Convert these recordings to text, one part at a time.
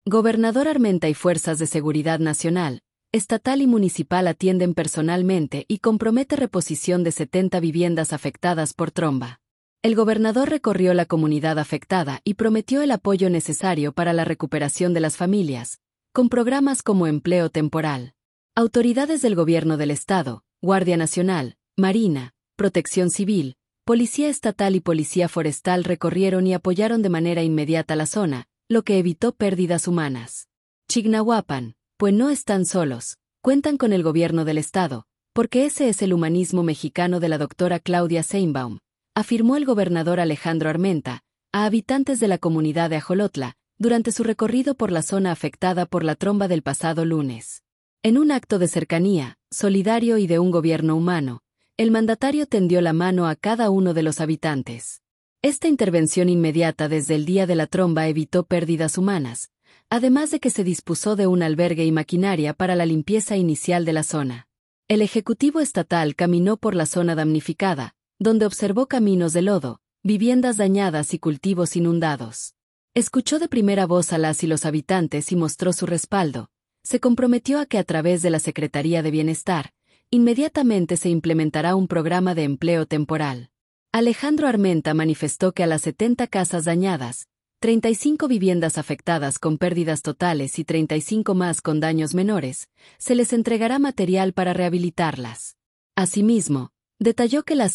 Gobernador Armenta y Fuerzas de Seguridad Nacional, estatal y municipal atienden personalmente y compromete reposición de 70 viviendas afectadas por tromba. El gobernador recorrió la comunidad afectada y prometió el apoyo necesario para la recuperación de las familias, con programas como empleo temporal. Autoridades del gobierno del estado, Guardia Nacional, Marina, Protección Civil, Policía Estatal y Policía Forestal recorrieron y apoyaron de manera inmediata la zona, lo que evitó pérdidas humanas. Chignahuapan, pues no están solos, cuentan con el gobierno del estado, porque ese es el humanismo mexicano de la doctora Claudia Sheinbaum, afirmó el gobernador Alejandro Armenta, a habitantes de la comunidad de Ajolotla, durante su recorrido por la zona afectada por la tromba del pasado lunes. En un acto de cercanía, solidario y de un gobierno humano, el mandatario tendió la mano a cada uno de los habitantes. Esta intervención inmediata desde el día de la tromba evitó pérdidas humanas, además de que se dispuso de un albergue y maquinaria para la limpieza inicial de la zona. El Ejecutivo Estatal caminó por la zona damnificada, donde observó caminos de lodo, viviendas dañadas y cultivos inundados. Escuchó de primera voz a las y los habitantes y mostró su respaldo. Se comprometió a que a través de la Secretaría de Bienestar, inmediatamente se implementará un programa de empleo temporal. Alejandro Armenta manifestó que a las 70 casas dañadas, 35 viviendas afectadas con pérdidas totales y 35 más con daños menores, se les entregará material para rehabilitarlas. Asimismo, detalló que las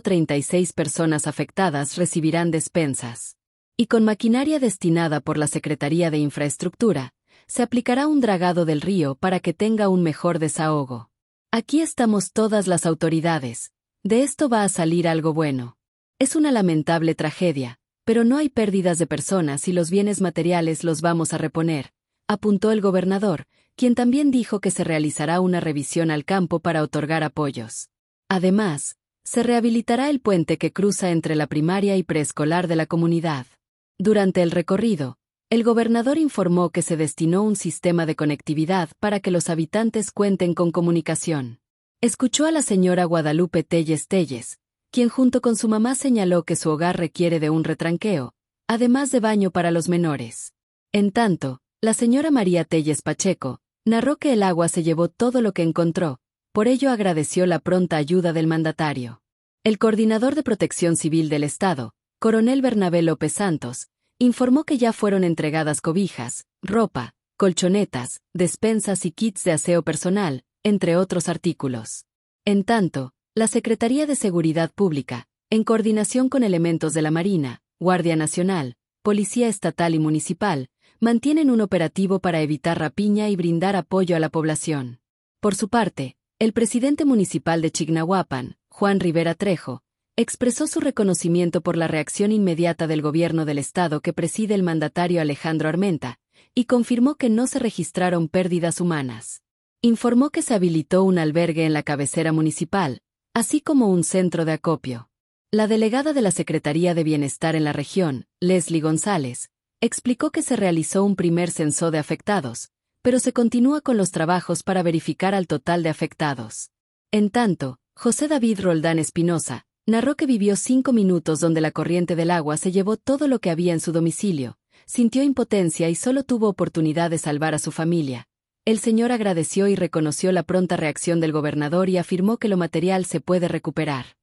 136 personas afectadas recibirán despensas. Y con maquinaria destinada por la Secretaría de Infraestructura, se aplicará un dragado del río para que tenga un mejor desahogo. Aquí estamos todas las autoridades. De esto va a salir algo bueno. Es una lamentable tragedia, pero no hay pérdidas de personas y los bienes materiales los vamos a reponer, apuntó el gobernador, quien también dijo que se realizará una revisión al campo para otorgar apoyos. Además, se rehabilitará el puente que cruza entre la primaria y preescolar de la comunidad. Durante el recorrido, el gobernador informó que se destinó un sistema de conectividad para que los habitantes cuenten con comunicación. Escuchó a la señora Guadalupe Telles Telles, quien junto con su mamá señaló que su hogar requiere de un retranqueo, además de baño para los menores. En tanto, la señora María Telles Pacheco narró que el agua se llevó todo lo que encontró, por ello agradeció la pronta ayuda del mandatario. El coordinador de Protección Civil del Estado, coronel Bernabé López Santos, informó que ya fueron entregadas cobijas, ropa, colchonetas, despensas y kits de aseo personal, entre otros artículos. En tanto, la Secretaría de Seguridad Pública, en coordinación con elementos de la Marina, Guardia Nacional, Policía Estatal y Municipal, mantienen un operativo para evitar rapiña y brindar apoyo a la población. Por su parte, el presidente municipal de Chignahuapan, Juan Rivera Trejo, expresó su reconocimiento por la reacción inmediata del gobierno del estado que preside el mandatario Alejandro Armenta, y confirmó que no se registraron pérdidas humanas. Informó que se habilitó un albergue en la cabecera municipal, así como un centro de acopio. La delegada de la Secretaría de Bienestar en la región, Leslie González, explicó que se realizó un primer censo de afectados, pero se continúa con los trabajos para verificar al total de afectados. En tanto, José David Roldán Espinosa narró que vivió 5 minutos donde la corriente del agua se llevó todo lo que había en su domicilio, sintió impotencia y solo tuvo oportunidad de salvar a su familia. El señor agradeció y reconoció la pronta reacción del gobernador y afirmó que lo material se puede recuperar.